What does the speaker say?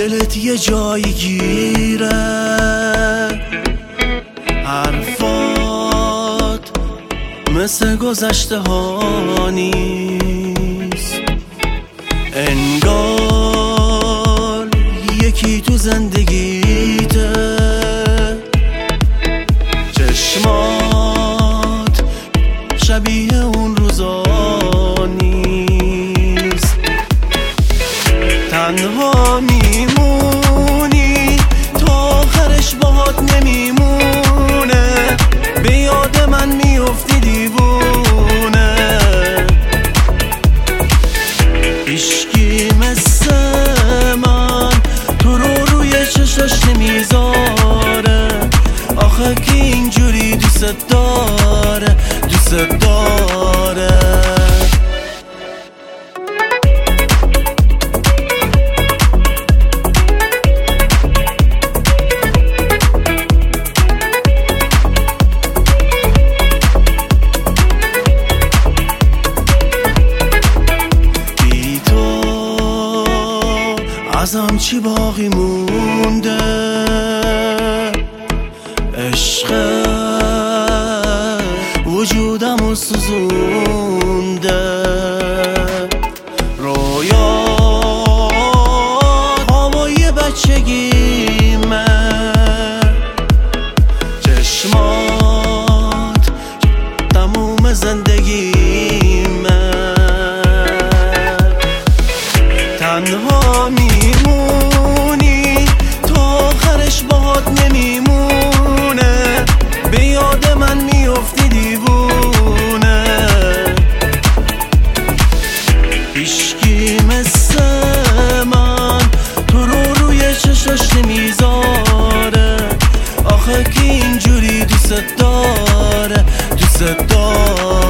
دلت یه جایی گیره، حرفات مثل گذشته ها نیست، انگار یکی تو زندگیته، چشمات شبیه اون روزا نیست، تنها میمونی تا آخرش باهات نمیمونه، به یاد من میفتی دیوونه، هیچکی مثل من تو رو روی چشاش نمیذاره، آخه کی اینجوری دوست داره دوست داره. بی تو ازم چی باقی مونده، عشق وجودمو سوزونده، رویات هوای بچگیمه، چشمات تموم زندگیمه، تنها میمونی تا آخرش باهات نمیمونه، به یاد من میفتی دیوونه، هیچکی مثل من تو رو روی چشاش نمیذاره، آخه کی اینجوری دوست داره دوست داره.